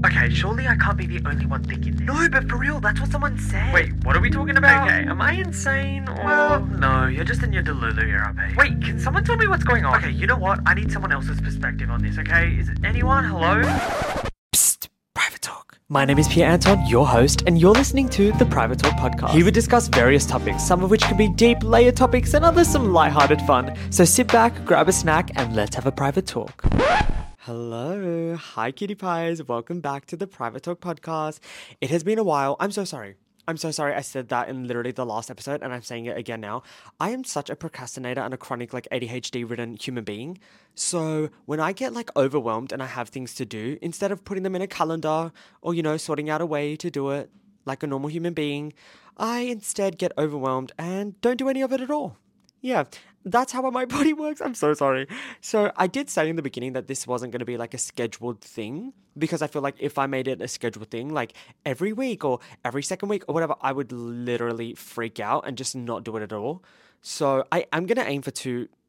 Okay, surely I can't be the only one thinking this. No, but for real, that's what someone said. Wait, what are we talking about? Okay, am I insane or... Well, no, you're just in your Delulu era, babe. Wait, can someone tell me what's going on? Okay, you know what? I need someone else's perspective on this, okay? Is it anyone? Hello? Psst, Private Talk. My name is Pierre Anton, your host, and you're listening to the Private Talk podcast. Here we discuss various topics, some of which can be deep, layered topics, and others some lighthearted fun. So sit back, grab a snack, and let's have a private talk. Hello, hi cutie pies, welcome back to the Private Talk podcast. It has been a while. I'm so sorry I said that in literally the last episode and I'm saying it again now. I am such a procrastinator and a chronic ADHD ridden human being. So when I get overwhelmed and I have things to do, instead of putting them in a calendar or sorting out a way to do it like a normal human being, I instead get overwhelmed and don't do any of it at all. Yeah, that's how my body works. I'm so sorry. So I did say in the beginning that this wasn't going to be a scheduled thing because I feel like if I made it a scheduled thing, every week or every second week or whatever, I would literally freak out and just not do it at all. So I'm going to aim for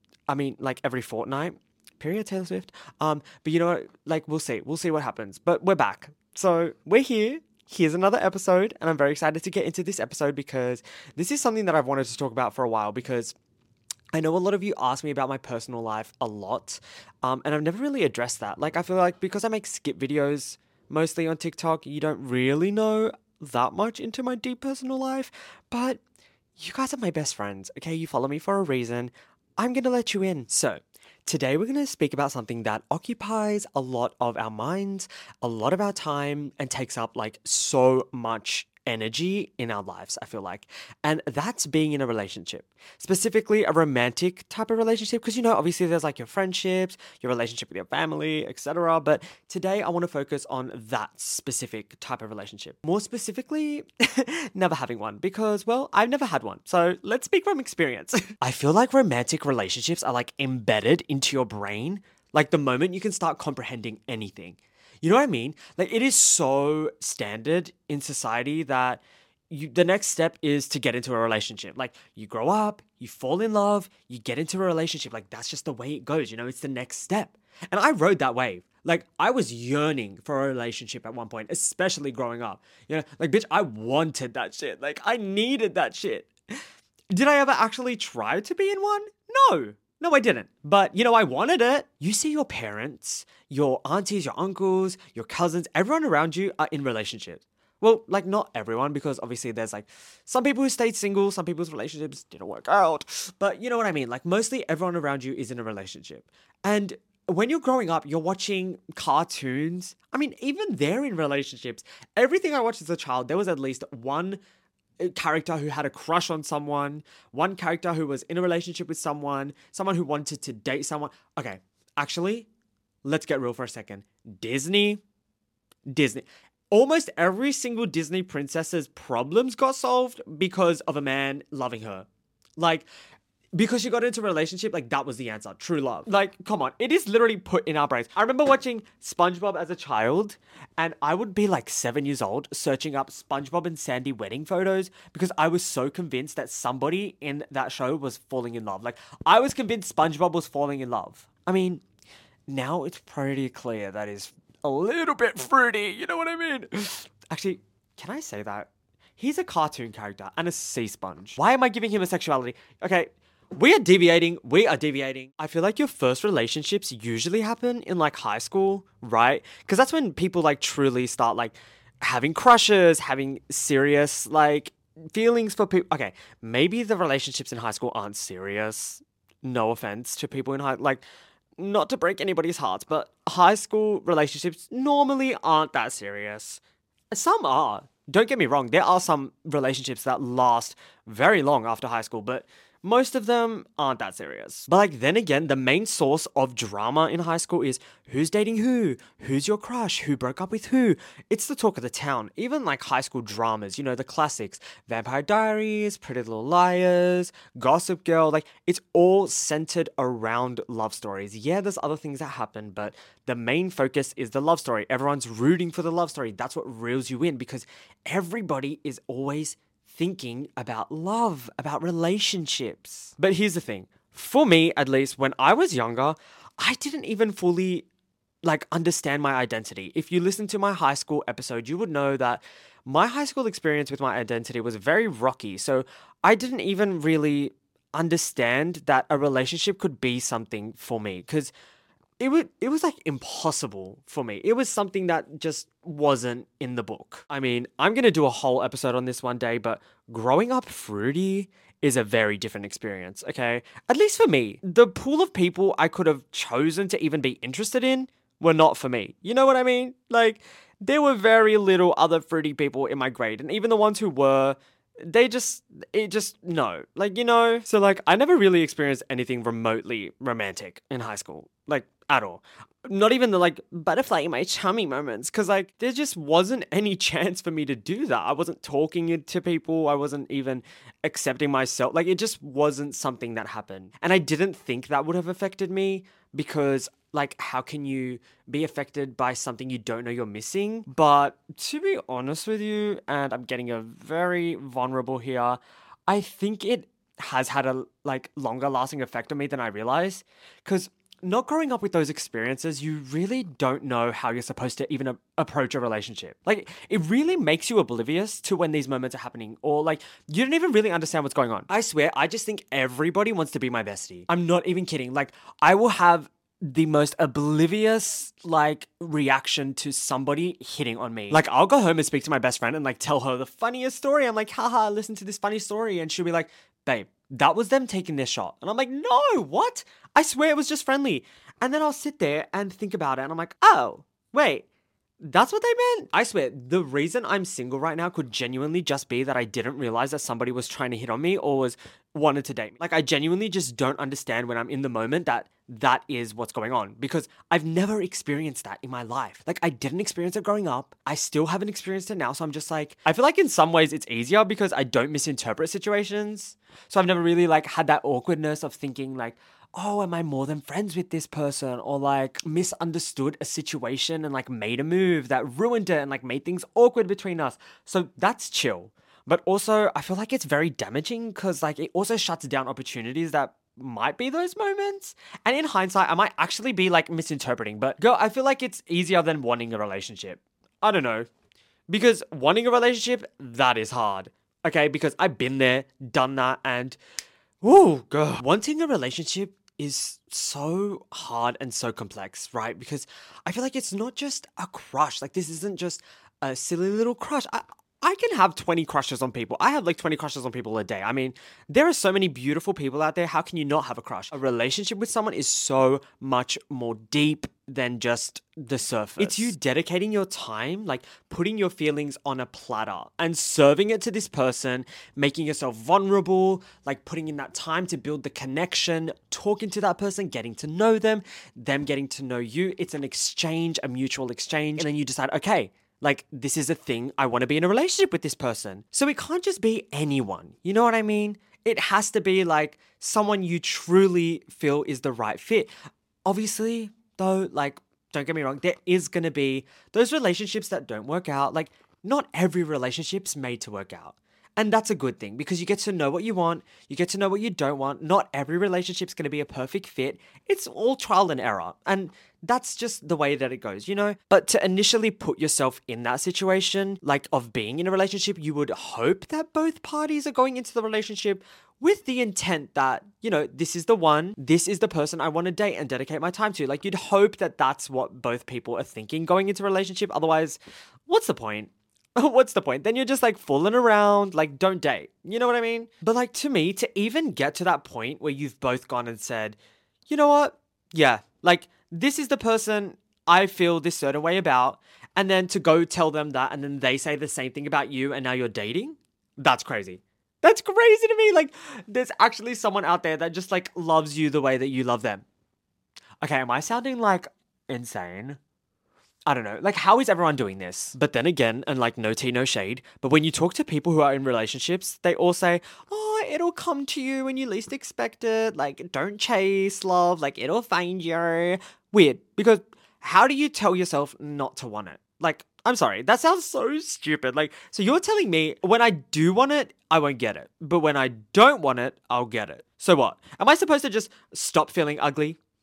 every fortnight. Period, Taylor Swift. But you know what? We'll see. We'll see what happens. But we're back. So we're here. Here's another episode. And I'm very excited to get into this episode because this is something that I've wanted to talk about for a while because I know a lot of you ask me about my personal life a lot, and I've never really addressed that. I feel like because I make skip videos mostly on TikTok, you don't really know that much into my deep personal life, but you guys are my best friends, okay? You follow me for a reason. I'm going to let you in. So today we're going to speak about something that occupies a lot of our minds, a lot of our time, and takes up so much energy in our lives, I feel like. And that's being in a relationship, specifically a romantic type of relationship. Because, obviously there's your friendships, your relationship with your family, etc. But today I want to focus on that specific type of relationship. More specifically, never having one because, well, I've never had one. So let's speak from experience. I feel like romantic relationships are embedded into your brain. The moment you can start comprehending anything. You know what I mean? It is so standard in society that the next step is to get into a relationship. You grow up, you fall in love, you get into a relationship. That's just the way it goes. It's the next step. And I rode that wave. I was yearning for a relationship at one point, especially growing up. Bitch, I wanted that shit. I needed that shit. Did I ever actually try to be in one? No, I didn't. But, I wanted it. You see your parents, your aunties, your uncles, your cousins, everyone around you are in relationships. Well, not everyone, because obviously there's some people who stayed single, some people's relationships didn't work out. But you know what I mean? Mostly everyone around you is in a relationship. And when you're growing up, you're watching cartoons. I mean, even they're in relationships. Everything I watched as a child, there was at least one character who had a crush on someone, one character who was in a relationship with someone who wanted to date someone. Okay, actually, let's get real for a second. Disney. Almost every single Disney princess's problems got solved because of a man loving her. Because she got into a relationship, that was the answer. True love. Come on. It is literally put in our brains. I remember watching SpongeBob as a child, and I would be 7 years old searching up SpongeBob and Sandy wedding photos because I was so convinced that somebody in that show was falling in love. I was convinced SpongeBob was falling in love. I mean, now it's pretty clear that is a little bit fruity. You know what I mean? Actually, can I say that? He's a cartoon character and a sea sponge. Why am I giving him a sexuality? Okay. We are deviating. I feel like your first relationships usually happen in high school, right? Because that's when people truly start having crushes, having serious feelings for people. Okay, maybe the relationships in high school aren't serious. No offense to people in not to break anybody's hearts, but high school relationships normally aren't that serious. Some are. Don't get me wrong. There are some relationships that last very long after high school, but most of them aren't that serious. But then again, the main source of drama in high school is who's dating who's your crush, who broke up with who. It's the talk of the town. Even high school dramas, the classics, Vampire Diaries, Pretty Little Liars, Gossip Girl, it's all centered around love stories. Yeah, there's other things that happen, but the main focus is the love story. Everyone's rooting for the love story. That's what reels you in because everybody is always thinking about love, about relationships. But here's the thing. For me, at least, when I was younger, I didn't even fully like understand my identity. If you listen to my high school episode, you would know that my high school experience with my identity was very rocky. So I didn't even really understand that a relationship could be something for me because it was like impossible for me. It was something that just wasn't in the book. I mean, I'm going to do a whole episode on this one day, but growing up fruity is a very different experience, okay? At least for me. The pool of people I could have chosen to even be interested in were not for me. You know what I mean? Like, there were very little other fruity people in my grade, and even the ones who were, no. Like, you know? So, like, I never really experienced anything remotely romantic in high school. Like, at all. Not even the, like, butterfly in my tummy moments. Because, like, there just wasn't any chance for me to do that. I wasn't talking to people. I wasn't even accepting myself. Like, it just wasn't something that happened. And I didn't think that would have affected me because, like, how can you be affected by something you don't know you're missing? But to be honest with you, and I'm getting a very vulnerable here, I think it has had a, like, longer lasting effect on me than I realized. Because not growing up with those experiences, you really don't know how you're supposed to even approach a relationship. Like, it really makes you oblivious to when these moments are happening, or like, you don't even really understand what's going on. I swear, I just think everybody wants to be my bestie. I'm not even kidding. Like, I will have the most oblivious, like, reaction to somebody hitting on me. Like, I'll go home and speak to my best friend and, like, tell her the funniest story. I'm like, haha, listen to this funny story. And she'll be like, babe, that was them taking their shot. And I'm like, no, what? I swear it was just friendly. And then I'll sit there and think about it. And I'm like, oh, wait, that's what they meant? I swear, the reason I'm single right now could genuinely just be that I didn't realize that somebody was trying to hit on me or wanted to date me. Like, I genuinely just don't understand when I'm in the moment that is what's going on because I've never experienced that in my life. Like, I didn't experience it growing up. I still haven't experienced it now. So I'm just like, I feel like in some ways it's easier because I don't misinterpret situations. So I've never really, like, had that awkwardness of thinking like, oh, am I more than friends with this person? Or, like, misunderstood a situation and, like, made a move that ruined it and, like, made things awkward between us. So that's chill. But also, I feel like it's very damaging because, like, it also shuts down opportunities that might be those moments. And in hindsight, I might actually be, like, misinterpreting. But, girl, I feel like it's easier than wanting a relationship. I don't know. Because wanting a relationship, that is hard. Okay? Because I've been there, done that, and, ooh, girl. Wanting a relationship is so hard and so complex, right? Because I feel like it's not just a crush. Like, this isn't just a silly little crush. I can have 20 crushes on people. I have like 20 crushes on people a day. I mean, there are so many beautiful people out there. How can you not have a crush? A relationship with someone is so much more deep than just the surface. It's you dedicating your time, like putting your feelings on a platter and serving it to this person, making yourself vulnerable, like putting in that time to build the connection, talking to that person, getting to know them getting to know you. It's an exchange, a mutual exchange. And then you decide, okay, like, this is a thing. I want to be in a relationship with this person. So it can't just be anyone. You know what I mean? It has to be like someone you truly feel is the right fit. Obviously, though, like, don't get me wrong, there is going to be those relationships that don't work out. Like, not every relationship's made to work out. And that's a good thing because you get to know what you want. You get to know what you don't want. Not every relationship's going to be a perfect fit. It's all trial and error. And that's just the way that it goes, you know? But to initially put yourself in that situation, like of being in a relationship, you would hope that both parties are going into the relationship with the intent that, you know, this is the one, this is the person I want to date and dedicate my time to. Like, you'd hope that that's what both people are thinking going into a relationship. Otherwise, what's the point? What's the point? Then you're just like fooling around, like, don't date. You know what I mean? But like, to me, to even get to that point where you've both gone and said, you know what? Yeah, like, this is the person I feel this certain way about. And then to go tell them that and then they say the same thing about you and now you're dating? That's crazy. That's crazy to me. Like, there's actually someone out there that just like loves you the way that you love them. Okay, am I sounding like insane? I don't know, like, how is everyone doing this? But then again, and like, no tea, no shade, but when you talk to people who are in relationships, they all say, oh, it'll come to you when you least expect it. Like, don't chase love, like, it'll find you. Weird, because how do you tell yourself not to want it? Like, I'm sorry, that sounds so stupid. Like, so you're telling me when I do want it, I won't get it. But when I don't want it, I'll get it. So what? Am I supposed to just stop feeling ugly?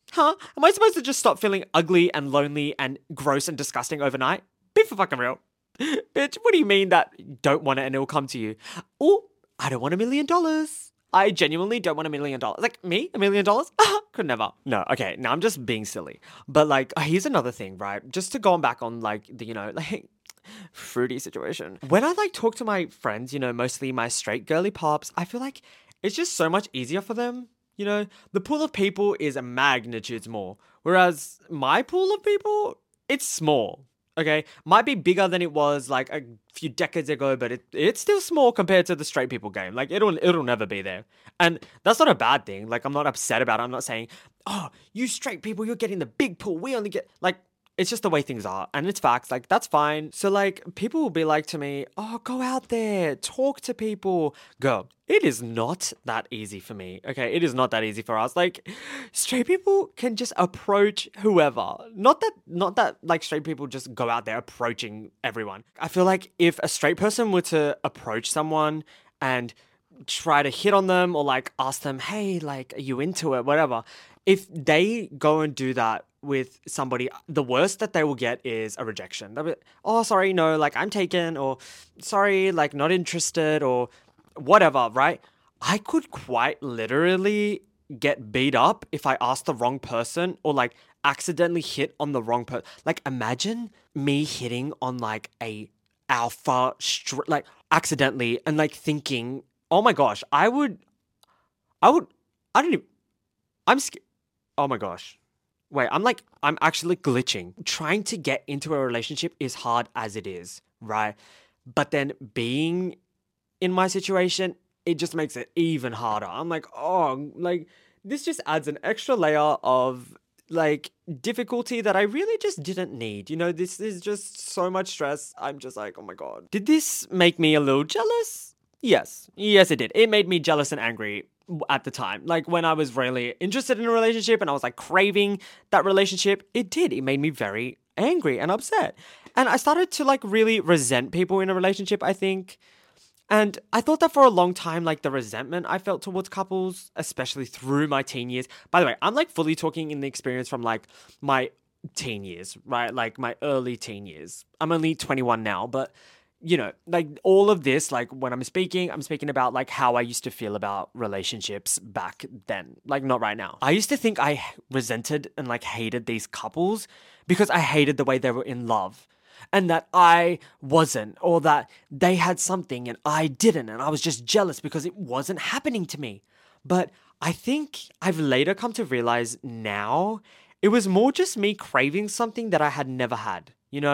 Huh? Am I supposed to just stop feeling ugly and lonely and gross and disgusting overnight? Be for fucking real. Bitch, what do you mean that don't want it and it'll come to you? Oh, I don't want $1 million. I genuinely don't want $1 million. Like, me? $1 million? Could never. No, okay, now I'm just being silly. But, like, here's another thing, right? Just to go back on, like, the, like, fruity situation. When I, like, talk to my friends, mostly my straight girly pops, I feel like it's just so much easier for them. The pool of people is magnitudes more. Whereas my pool of people, it's small. Okay, might be bigger than it was like a few decades ago, but it's still small compared to the straight people game. Like it'll never be there, and that's not a bad thing. Like I'm not upset about it. I'm not saying, oh, you straight people, you're getting the big pool. We only get like. It's just the way things are, and it's facts. Like that's fine. So like people will be like to me, oh, go out there, talk to people. Girl, it is not that easy for me. Okay, it is not that easy for us. Like straight people can just approach whoever. Not that like straight people just go out there approaching everyone. I feel like if a straight person were to approach someone and try to hit on them or like ask them, hey, like, are you into it? Whatever. If they go and do that with somebody, the worst that they will get is a rejection. They'll be, oh, sorry, no, like I'm taken, or sorry, like not interested, or whatever, right? I could quite literally get beat up if I asked the wrong person or like accidentally hit on the wrong person. Like imagine me hitting on like a alpha, like accidentally and like thinking, oh my gosh, I don't even, I'm scared. Oh my gosh. Wait, I'm actually glitching. Trying to get into a relationship is hard as it is, right? But then being in my situation, it just makes it even harder. I'm like, oh, like this just adds an extra layer of like difficulty that I really just didn't need. This is just so much stress. I'm just like, oh my God. Did this make me a little jealous? Yes, it did. It made me jealous and angry at the time. Like when I was really interested in a relationship and I was like craving that relationship, it made me very angry and upset. And I started to like really resent people in a relationship, I think. And I thought that for a long time, like the resentment I felt towards couples, especially through my teen years. By the way, I'm like fully talking in the experience from like my teen years, right? Like my early teen years. I'm only 21 now, but like all of this, like when I'm speaking about like how I used to feel about relationships back then, like not right now. I used to think I resented and like hated these couples because I hated the way they were in love and that I wasn't, or that they had something and I didn't. And I was just jealous because it wasn't happening to me. But I think I've later come to realize now it was more just me craving something that I had never had.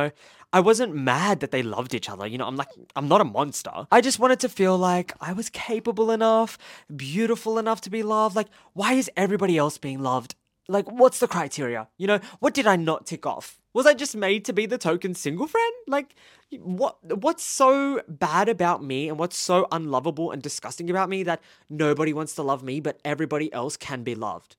I wasn't mad that they loved each other. I'm not a monster. I just wanted to feel like I was capable enough, beautiful enough to be loved. Like, why is everybody else being loved? Like, what's the criteria? What did I not tick off? Was I just made to be the token single friend? Like, what's so bad about me and what's so unlovable and disgusting about me that nobody wants to love me, but everybody else can be loved?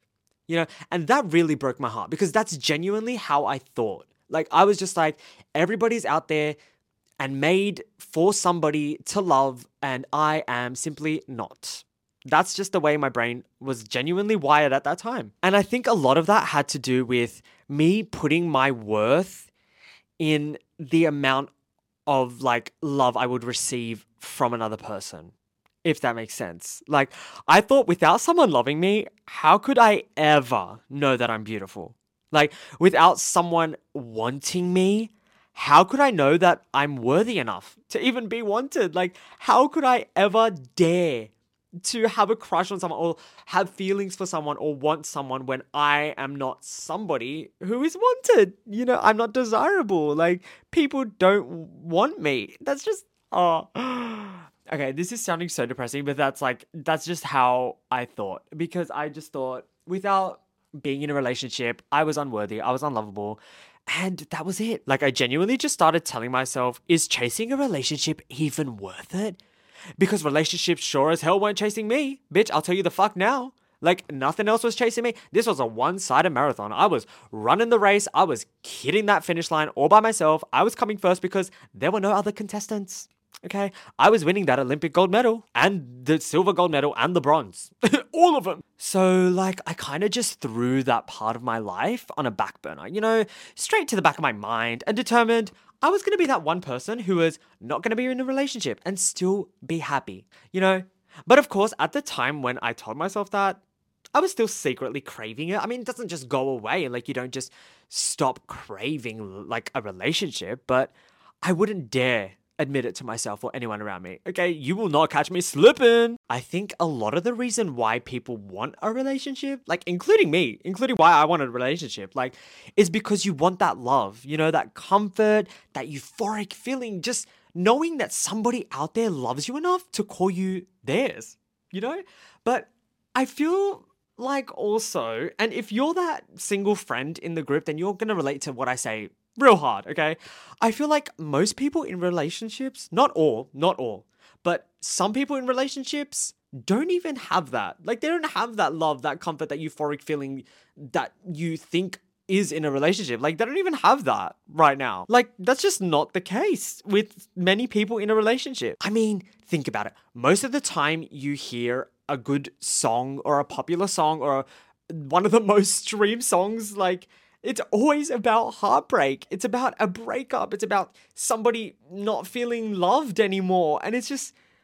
And that really broke my heart because that's genuinely how I thought. Like, I was just like, everybody's out there and made for somebody to love, and I am simply not. That's just the way my brain was genuinely wired at that time. And I think a lot of that had to do with me putting my worth in the amount of, like, love I would receive from another person, if that makes sense. Like, I thought without someone loving me, how could I ever know that I'm beautiful? Like, without someone wanting me, how could I know that I'm worthy enough to even be wanted? Like, how could I ever dare to have a crush on someone or have feelings for someone or want someone when I am not somebody who is wanted? I'm not desirable. Like, people don't want me. That's just, oh. Okay, this is sounding so depressing, but that's just how I thought. Because I just thought without being in a relationship, I was unworthy, I was unlovable, and that was it. Like, I genuinely just started telling myself, is chasing a relationship even worth it? Because relationships sure as hell weren't chasing me. Bitch, I'll tell you the fuck now. Like, nothing else was chasing me. This was a one-sided marathon. I was running the race. I was hitting that finish line all by myself. I was coming first because there were no other contestants. Okay, I was winning that Olympic gold medal and the silver gold medal and the bronze. All of them. So, like, I kind of just threw that part of my life on a back burner, straight to the back of my mind and determined I was going to be that one person who was not going to be in a relationship and still be happy. But of course, at the time when I told myself that, I was still secretly craving it. I mean, it doesn't just go away. Like, you don't just stop craving, like, a relationship, but I wouldn't dare admit it to myself or anyone around me. Okay, you will not catch me slipping. I think a lot of the reason why people want a relationship, like including me, including why I wanted a relationship, like, is because you want that love, that comfort, that euphoric feeling, just knowing that somebody out there loves you enough to call you theirs. But I feel like also, and if you're that single friend in the group, then you're going to relate to what I say real hard, okay? I feel like most people in relationships, not all, but some people in relationships don't even have that. Like, they don't have that love, that comfort, that euphoric feeling that you think is in a relationship. Like, they don't even have that right now. Like, that's just not the case with many people in a relationship. I mean, think about it. Most of the time you hear a good song or a popular song or one of the most streamed songs, like, it's always about heartbreak. It's about a breakup. It's about somebody not feeling loved anymore. And it's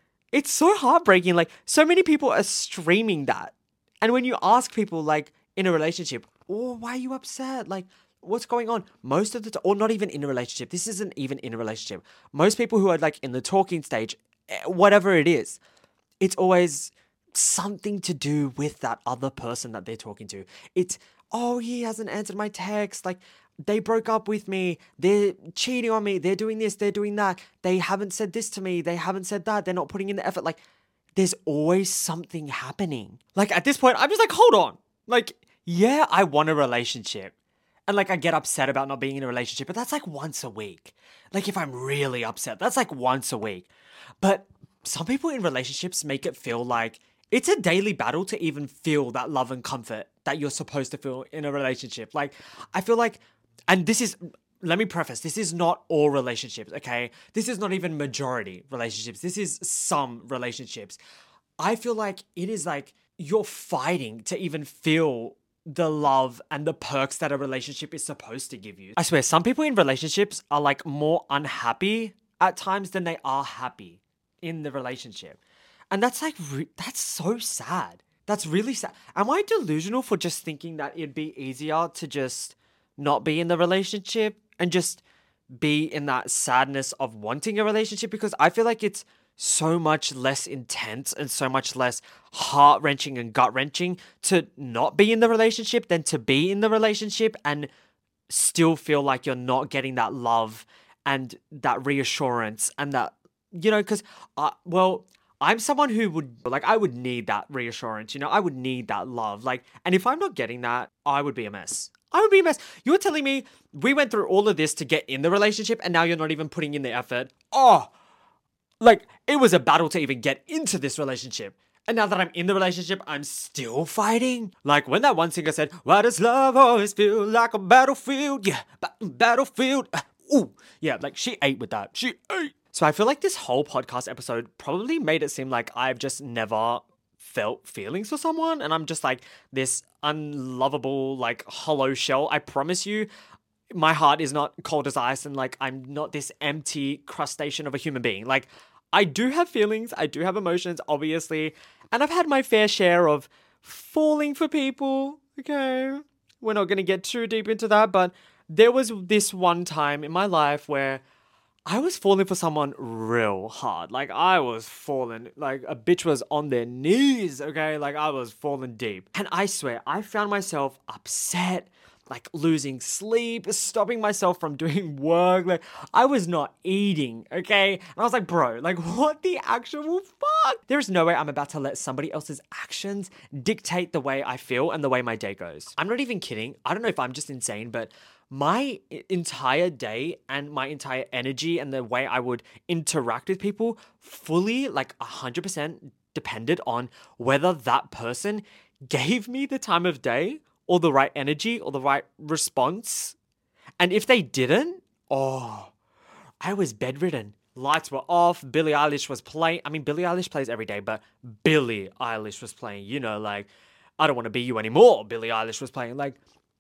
so heartbreaking. Like, so many people are streaming that. And when you ask people, like, in a relationship, oh, why are you upset? Like, what's going on? Most of the time, or not even in a relationship. This isn't even in a relationship. Most people who are, like, in the talking stage, whatever it is, it's always something to do with that other person that they're talking to. It's, oh, he hasn't answered my text. Like, they broke up with me. They're cheating on me. They're doing this. They're doing that. They haven't said this to me. They haven't said that. They're not putting in the effort. Like, there's always something happening. Like, at this point, I'm just like, hold on. Like, yeah, I want a relationship. And, like, I get upset about not being in a relationship, but that's like once a week. Like, if I'm really upset, that's like once a week. But some people in relationships make it feel like it's a daily battle to even feel that love and comfort that you're supposed to feel in a relationship. Like, I feel like, and this is, let me preface, this is not all relationships, okay? This is not even majority relationships. This is some relationships. I feel like it is like you're fighting to even feel the love and the perks that a relationship is supposed to give you. I swear, some people in relationships are like more unhappy at times than they are happy in the relationship. And that's like, that's so sad. That's really sad. Am I delusional for just thinking that it'd be easier to just not be in the relationship and just be in that sadness of wanting a relationship? Because I feel like it's so much less intense and so much less heart-wrenching and gut-wrenching to not be in the relationship than to be in the relationship and still feel like you're not getting that love and that reassurance and that, because, I'm someone who I would need that reassurance, I would need that love. Like, and if I'm not getting that, I would be a mess. I would be a mess. You're telling me we went through all of this to get in the relationship and now you're not even putting in the effort. Oh, like, it was a battle to even get into this relationship. And now that I'm in the relationship, I'm still fighting. Like, when that one singer said, why does love always feel like a battlefield? Yeah, battlefield. Ooh, yeah, like, she ate with that. She ate. So I feel like this whole podcast episode probably made it seem like I've just never felt feelings for someone. And I'm just like this unlovable, like, hollow shell. I promise you, my heart is not cold as ice and, like, I'm not this empty crustacean of a human being. Like, I do have feelings. I do have emotions, obviously. And I've had my fair share of falling for people. Okay. We're not going to get too deep into that. But there was this one time in my life where I was falling for someone real hard. Like, I was falling, like, a bitch was on their knees, okay? Like, I was falling deep. And I swear, I found myself upset, like, losing sleep, stopping myself from doing work. Like, I was not eating, okay? And I was like, bro, like, what the actual fuck? There is no way I'm about to let somebody else's actions dictate the way I feel and the way my day goes. I'm not even kidding. I don't know if I'm just insane, but my entire day and my entire energy and the way I would interact with people fully, like 100% depended on whether that person gave me the time of day or the right energy or the right response. And if they didn't, I was bedridden. lights were off, Billie Eilish was playing. I mean, Billie Eilish plays every day, but Billie Eilish was playing, like, I Don't Want to Be You Anymore, Billie Eilish was playing, like,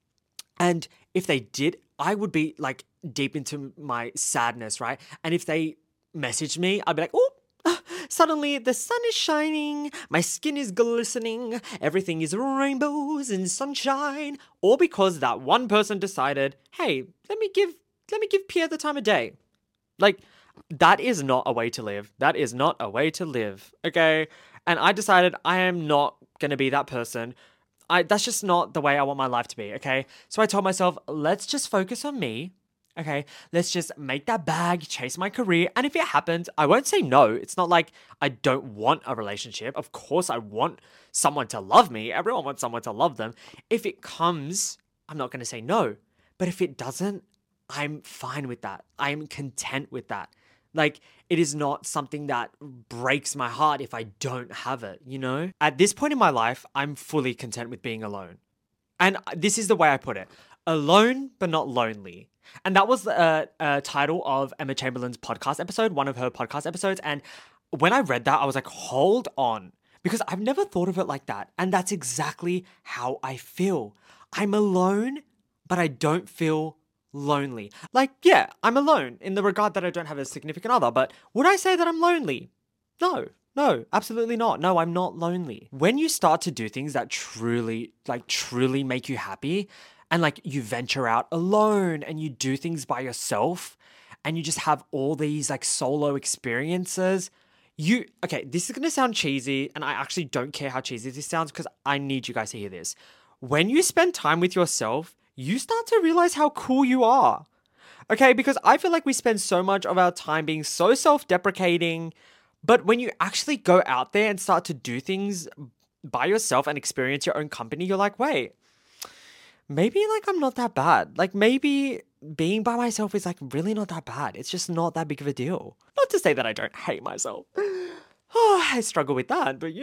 and if they did, I would be, like, deep into my sadness, right? And if they messaged me, I'd be like, oh, suddenly the sun is shining, my skin is glistening, everything is rainbows and sunshine, all because that one person decided, hey, let me give Pierre the time of day. Like, that is not a way to live. That is not a way to live, okay? And I decided I am not going to be that person. That's just not the way I want my life to be, okay? So I told myself, let's just focus on me, okay? Let's just make that bag, chase my career. And if it happens, I won't say no. It's not like I don't want a relationship. Of course, I want someone to love me. Everyone wants someone to love them. If it comes, I'm not going to say no. But if it doesn't, I'm fine with that. I'm content with that. Like, it is not something that breaks my heart if I don't have it, At this point in my life, I'm fully content with being alone. And this is the way I put it. Alone, but not lonely. And that was the title of Emma Chamberlain's podcast episode, one of her podcast episodes. And when I read that, I was like, hold on. Because I've never thought of it like that. And that's exactly how I feel. I'm alone, but I don't feel lonely. Like, yeah, I'm alone in the regard that I don't have a significant other, but would I say that I'm lonely? No, absolutely not. No, I'm not lonely. When you start to do things that truly make you happy, and like you venture out alone and you do things by yourself and you just have all these like solo experiences, okay, this is going to sound cheesy, and I actually don't care how cheesy this sounds because I need you guys to hear this. When you spend time with yourself, you start to realize how cool you are. Okay, because I feel like we spend so much of our time being so self-deprecating, but when you actually go out there and start to do things by yourself and experience your own company, you're like, wait, maybe like I'm not that bad. Like maybe being by myself is like really not that bad. It's just not that big of a deal. Not to say that I don't hate myself. Oh, I struggle with that, but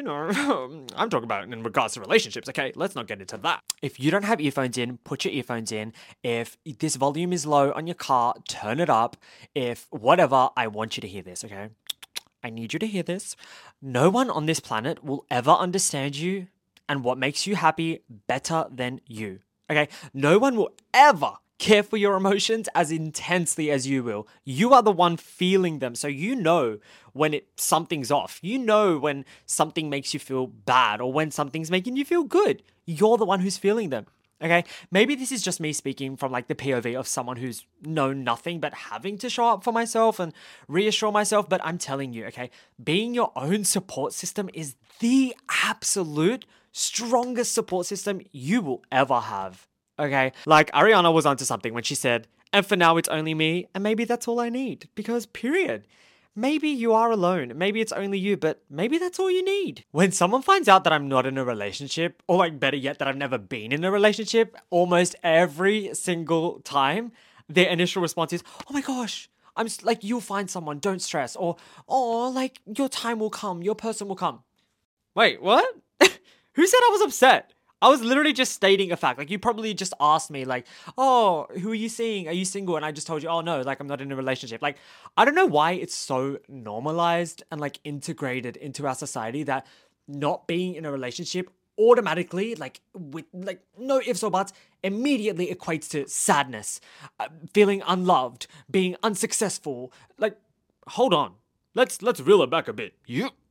I'm talking about in regards to relationships, okay? Let's not get into that. If you don't have earphones in, put your earphones in. If this volume is low on your car, turn it up. If whatever, I want you to hear this, okay? I need you to hear this. No one on this planet will ever understand you and what makes you happy better than you, okay? No one will ever care for your emotions as intensely as you will. You are the one feeling them. So you know when something's off. You know when something makes you feel bad or when something's making you feel good. You're the one who's feeling them. Okay? Maybe this is just me speaking from like the POV of someone who's known nothing but having to show up for myself and reassure myself. But I'm telling you, okay, being your own support system is the absolute strongest support system you will ever have. Okay, like Ariana was onto something when she said, and for now it's only me, and maybe that's all I need, because period. Maybe you are alone, maybe it's only you, but maybe that's all you need. When someone finds out that I'm not in a relationship, or like better yet, that I've never been in a relationship, almost every single time, their initial response is, oh my gosh, like, you'll find someone, don't stress, or, oh, like, your time will come, your person will come. Wait, what? Who said I was upset? I was literally just stating a fact. Like, you probably just asked me, like, oh, who are you seeing? Are you single? And I just told you, oh, no, like, I'm not in a relationship. Like, I don't know why it's so normalized and, like, integrated into our society that not being in a relationship automatically, like, with, like, no ifs or buts, immediately equates to sadness, feeling unloved, being unsuccessful. Like, hold on. Let's reel it back a bit.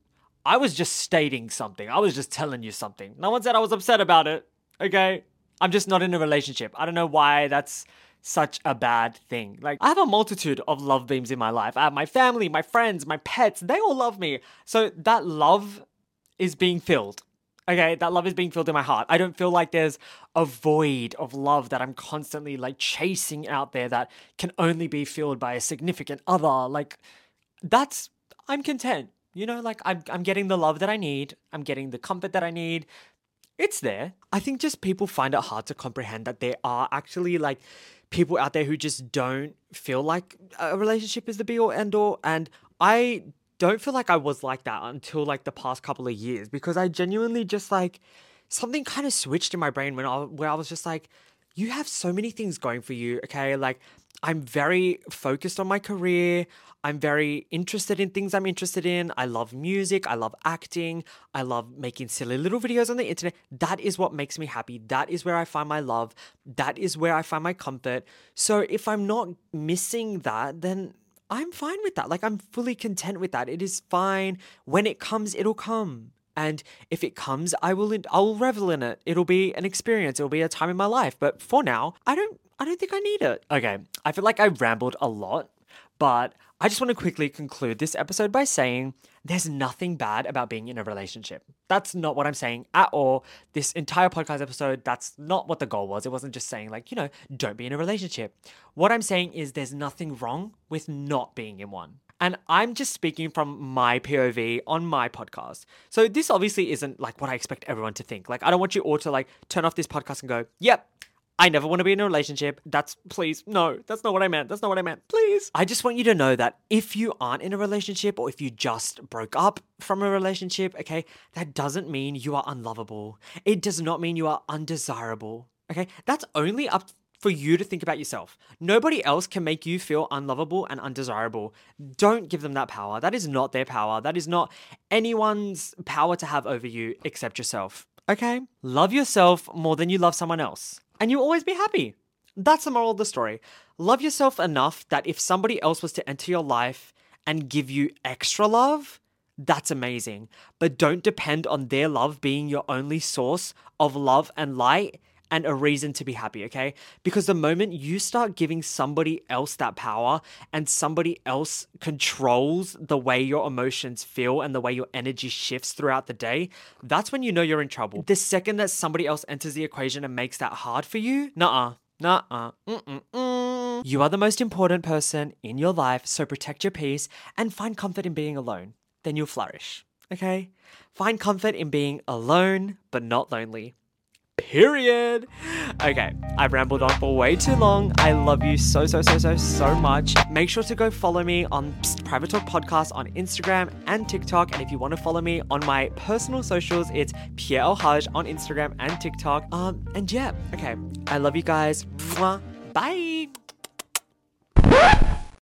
I was just stating something. I was just telling you something. No one said I was upset about it, okay? I'm just not in a relationship. I don't know why that's such a bad thing. Like, I have a multitude of love beams in my life. I have my family, my friends, my pets. They all love me. So that love is being filled, okay? That love is being filled in my heart. I don't feel like there's a void of love that I'm constantly, like, chasing out there that can only be filled by a significant other. Like, I'm content. Like, I'm getting the love that I need. I'm getting the comfort that I need. It's there. I think just people find it hard to comprehend that there are actually, like, people out there who just don't feel like a relationship is the be all end all. And I don't feel like I was like that until, like, the past couple of years, because I genuinely just, like, something kind of switched in my brain where I was just like, you have so many things going for you, okay? Like, I'm very focused on my career. I'm very interested in things I'm interested in. I love music. I love acting. I love making silly little videos on the internet. That is what makes me happy. That is where I find my love. That is where I find my comfort. So if I'm not missing that, then I'm fine with that. Like, I'm fully content with that. It is fine. When it comes, it'll come. And if it comes, I'll revel in it. It'll be an experience. It'll be a time in my life. But for now, I don't think I need it. Okay, I feel like I rambled a lot, but I just want to quickly conclude this episode by saying there's nothing bad about being in a relationship. That's not what I'm saying at all. This entire podcast episode, that's not what the goal was. It wasn't just saying like, don't be in a relationship. What I'm saying is there's nothing wrong with not being in one. And I'm just speaking from my POV on my podcast. So this obviously isn't like what I expect everyone to think. Like, I don't want you all to like turn off this podcast and go, yep, I never want to be in a relationship. Please, no, that's not what I meant. That's not what I meant. Please. I just want you to know that if you aren't in a relationship or if you just broke up from a relationship, okay, that doesn't mean you are unlovable. It does not mean you are undesirable, okay? That's only up for you to think about yourself. Nobody else can make you feel unlovable and undesirable. Don't give them that power. That is not their power. That is not anyone's power to have over you except yourself, okay? Love yourself more than you love someone else, and you'll always be happy. That's the moral of the story. Love yourself enough that if somebody else was to enter your life and give you extra love, that's amazing. But don't depend on their love being your only source of love and light and a reason to be happy, okay? Because the moment you start giving somebody else that power and somebody else controls the way your emotions feel and the way your energy shifts throughout the day, that's when you know you're in trouble. The second that somebody else enters the equation and makes that hard for you, you are the most important person in your life, so protect your peace and find comfort in being alone. Then you'll flourish, okay? Find comfort in being alone, but not lonely. Period. Okay, I've rambled on for way too long. I love you so much. Make sure to go follow me on Private Talk Podcast on Instagram and TikTok. And if you want to follow me on my personal socials, it's Pierre Elhaj on Instagram and TikTok. And yeah, okay. I love you guys. Mwah. Bye.